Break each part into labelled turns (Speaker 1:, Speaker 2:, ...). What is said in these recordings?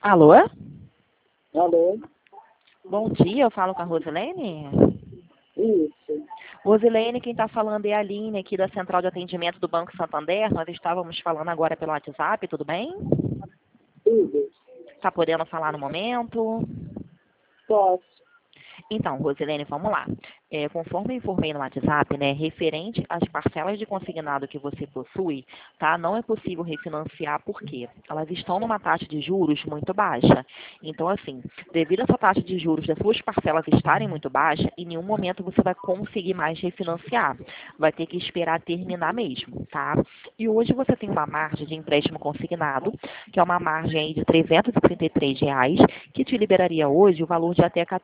Speaker 1: Alô?
Speaker 2: Alô?
Speaker 1: Bom dia, eu falo com a Rosilene.
Speaker 2: Isso.
Speaker 1: Rosilene, quem está falando é a Aline, aqui da Central de Atendimento do Banco Santander. Nós estávamos falando agora pelo WhatsApp, tudo bem?
Speaker 2: Tudo.
Speaker 1: Está podendo falar no momento?
Speaker 2: Posso.
Speaker 1: Então, Rosilene, vamos lá. Conforme eu informei no WhatsApp, né, referente às parcelas de consignado que você possui, tá, não é possível refinanciar porque elas estão numa taxa de juros muito baixa. Então, assim, devido a essa taxa de juros das suas parcelas estarem muito baixa, em nenhum momento você vai conseguir mais refinanciar. Vai ter que esperar terminar mesmo, tá? E hoje você tem uma margem de empréstimo consignado, que é uma margem aí de R$ 333, que te liberaria hoje o valor de até R$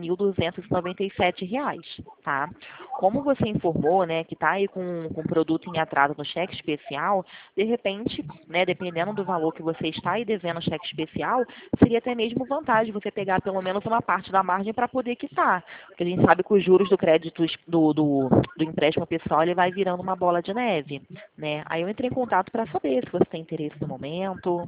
Speaker 1: 14.297, tá? Como você informou, né, que está aí com produto em atraso no cheque especial, de repente, né, dependendo do valor que você está aí devendo no cheque especial, seria até mesmo vantagem você pegar pelo menos uma parte da margem para poder quitar. Porque a gente sabe que os juros do crédito do empréstimo pessoal ele vai virando uma bola de neve, né? Aí eu entrei em contato para saber se você tem interesse no momento.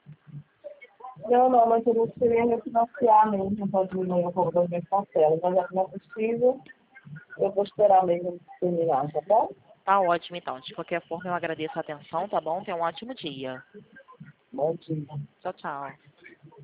Speaker 2: Não, mas eu não queria refinanciar mesmo, pode diminuir um pouco das minhas parcelas. Mas já que não é possível, eu vou esperar mesmo terminar, tá bom?
Speaker 1: Tá ótimo, então. De qualquer forma, eu agradeço a atenção, tá bom? Tenha um ótimo dia.
Speaker 2: Bom dia.
Speaker 1: Tchau, tchau.